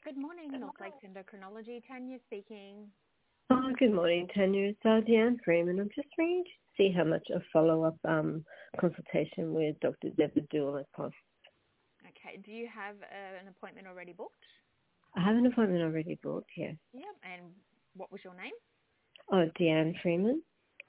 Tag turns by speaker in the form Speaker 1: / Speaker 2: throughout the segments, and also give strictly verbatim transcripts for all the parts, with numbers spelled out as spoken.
Speaker 1: Good morning, North Lakes Endocrinology. Tanya speaking.
Speaker 2: Oh, good morning, Tanya. It's uh, Deanne Freeman. I'm just ringing to see how much a follow-up um, consultation with Doctor Debadula costs.
Speaker 1: Okay, do you have uh, an appointment already booked?
Speaker 2: I have an appointment already booked, yes.
Speaker 1: Yep, and what was your name?
Speaker 2: Oh, Deanne Freeman.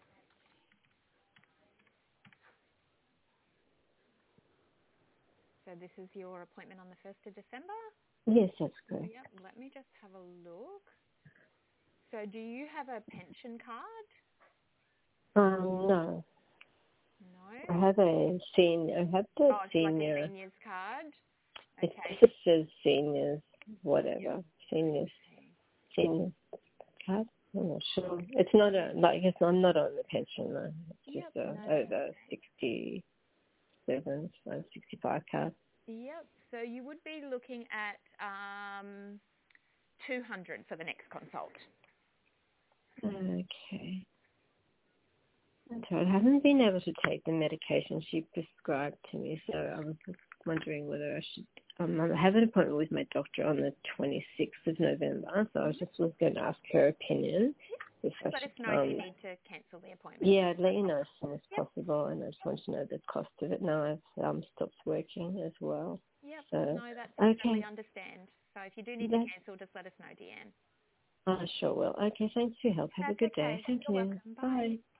Speaker 1: So this is your appointment on the first of December?
Speaker 2: Yes, that's correct.
Speaker 1: Yep, let me just have a look. So do you have a pension card?
Speaker 2: Um, no.
Speaker 1: No?
Speaker 2: I have a senior. I have the
Speaker 1: Oh, it's like
Speaker 2: senior.
Speaker 1: a seniors card?
Speaker 2: It
Speaker 1: Okay.
Speaker 2: just says seniors, whatever.
Speaker 1: Yep.
Speaker 2: Seniors.
Speaker 1: Okay.
Speaker 2: Senior card? I'm not sure. It's not a, like, it's, I'm not on the pension, though. It's
Speaker 1: Yep,
Speaker 2: just a
Speaker 1: no, that's
Speaker 2: over sixty-seven, so sixty-five card.
Speaker 1: Yep, so you would be looking at um, two hundred for the next consult.
Speaker 2: Okay. That's right. I haven't been able to take the medication she prescribed to me, so I was just wondering whether I should. Um, I have an appointment with my doctor on the twenty-sixth of November, so I was just was going to ask her opinion. If I
Speaker 1: Just let us
Speaker 2: should,
Speaker 1: know if you
Speaker 2: um,
Speaker 1: need to cancel the appointment.
Speaker 2: yeah, I'd let you know as soon as
Speaker 1: Yep.
Speaker 2: possible, and I just want to know the cost of it now I've um, stopped working as well.
Speaker 1: Yep.
Speaker 2: So,
Speaker 1: No, that's totally
Speaker 2: okay,
Speaker 1: understand. So if you do need to
Speaker 2: that,
Speaker 1: cancel, just let us know, Deanne.
Speaker 2: I sure will. Okay, thanks for your help. Have a
Speaker 1: That's
Speaker 2: good day.
Speaker 1: okay.
Speaker 2: Thank
Speaker 1: You're
Speaker 2: you.
Speaker 1: welcome. Bye.
Speaker 2: Bye.